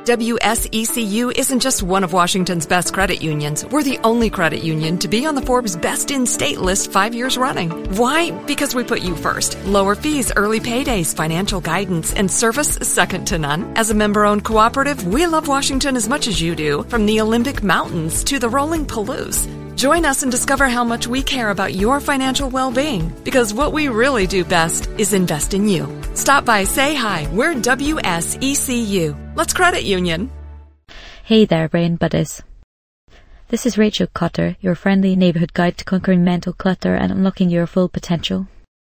WSECU isn't just one of Washington's best credit unions. We're the only credit union to be on the Forbes Best in State list 5 years running. Why? Because we put you first. Lower fees, early paydays, financial guidance, and service second to none. As a member-owned cooperative, we love Washington as much as you do, from the Olympic Mountains to the rolling Palouse. Join us and discover how much we care about your financial well-being, because what we really do best is invest in you. Stop by, say hi. We're WSECU. Let's credit union. Hey there, brain buddies. This is Rachel Cotter, your friendly neighbourhood guide to conquering mental clutter and unlocking your full potential.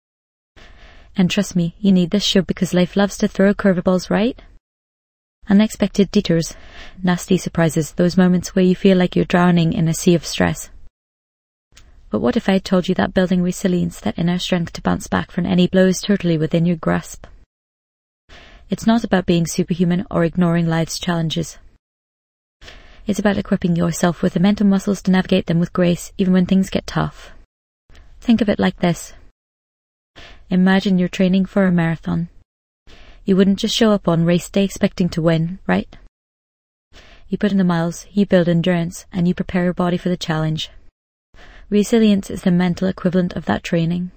And trust me, you need this show because life loves to throw curveballs, right? Unexpected detours, nasty surprises, those moments where you feel like you're drowning in a sea of stress. But what if I told you that building resilience, that inner strength to bounce back from any blow, is totally within your grasp? It's not about being superhuman or ignoring life's challenges. It's about equipping yourself with the mental muscles to navigate them with grace, even when things get tough. Think of it like this. Imagine you're training for a marathon. You wouldn't just show up on race day expecting to win, right? You put in the miles, you build endurance, and you prepare your body for the challenge. Resilience is the mental equivalent of that training.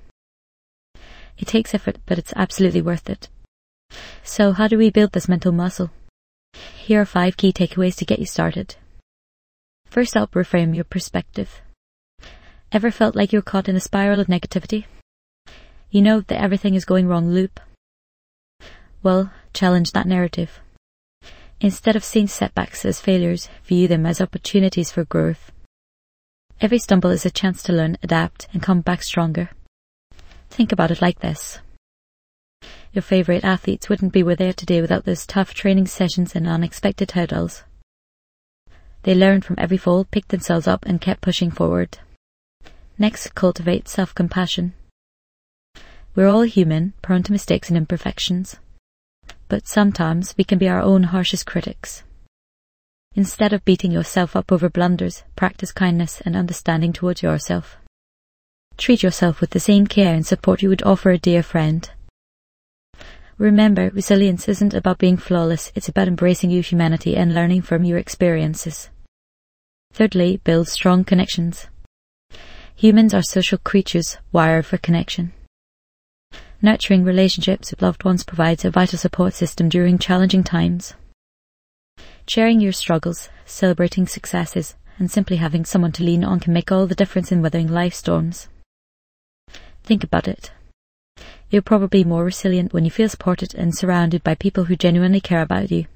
It takes effort, but it's absolutely worth it. So how do we build this mental muscle? Here are 5 key takeaways to get you started. First up, reframe your perspective. Ever felt like you're caught in a spiral of negativity? You know that everything is going wrong loop? Well, challenge that narrative. Instead of seeing setbacks as failures, view them as opportunities for growth. Every stumble is a chance to learn, adapt, and come back stronger. Think about it like this. Your favourite athletes wouldn't be where they are today without those tough training sessions and unexpected hurdles. They learned from every fall, picked themselves up, and kept pushing forward. Next, cultivate self-compassion. We're all human, prone to mistakes and imperfections. But sometimes we can be our own harshest critics. Instead of beating yourself up over blunders, practice kindness and understanding towards yourself. Treat yourself with the same care and support you would offer a dear friend. Remember, resilience isn't about being flawless, it's about embracing your humanity and learning from your experiences. Thirdly, build strong connections. Humans are social creatures, wired for connection. Nurturing relationships with loved ones provides a vital support system during challenging times. Sharing your struggles, celebrating successes, and simply having someone to lean on can make all the difference in weathering life storms. Think about it. You're probably more resilient when you feel supported and surrounded by people who genuinely care about you.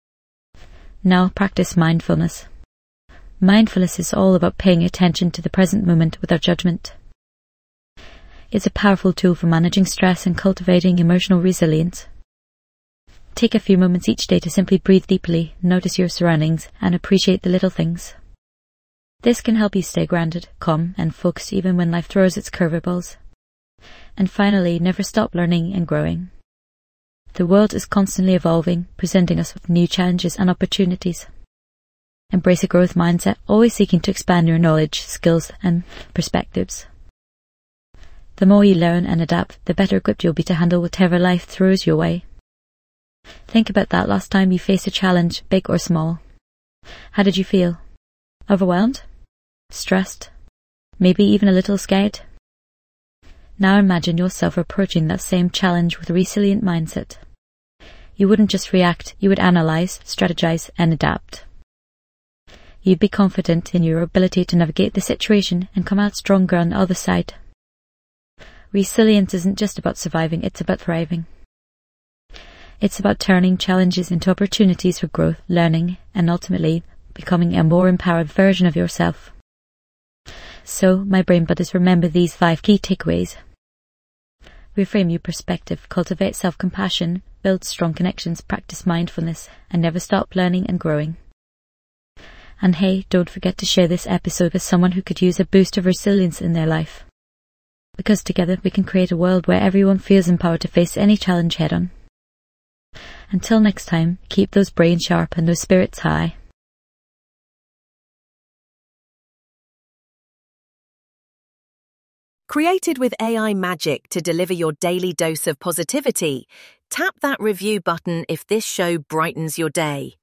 Now practice mindfulness. Mindfulness is all about paying attention to the present moment without judgment. It's a powerful tool for managing stress and cultivating emotional resilience. Take a few moments each day to simply breathe deeply, notice your surroundings, and appreciate the little things. This can help you stay grounded, calm, and focused even when life throws its curveballs. And finally, never stop learning and growing. The world is constantly evolving, presenting us with new challenges and opportunities. Embrace a growth mindset, always seeking to expand your knowledge, skills, and perspectives. The more you learn and adapt, the better equipped you'll be to handle whatever life throws your way. Think about that last time you faced a challenge, big or small. How did you feel? Overwhelmed? Stressed? Maybe even a little scared? Now imagine yourself approaching that same challenge with a resilient mindset. You wouldn't just react, you would analyse, strategize, and adapt. You'd be confident in your ability to navigate the situation and come out stronger on the other side. Resilience isn't just about surviving, it's about thriving. It's about turning challenges into opportunities for growth, learning, and ultimately becoming a more empowered version of yourself. So, my brain buddies, remember these 5 key takeaways. Reframe your perspective, cultivate self-compassion, build strong connections, practice mindfulness, and never stop learning and growing. And hey, don't forget to share this episode with someone who could use a boost of resilience in their life. Because together we can create a world where everyone feels empowered to face any challenge head-on. Until next time, keep those brains sharp and those spirits high. Created with AI magic to deliver your daily dose of positivity, tap that review button if this show brightens your day.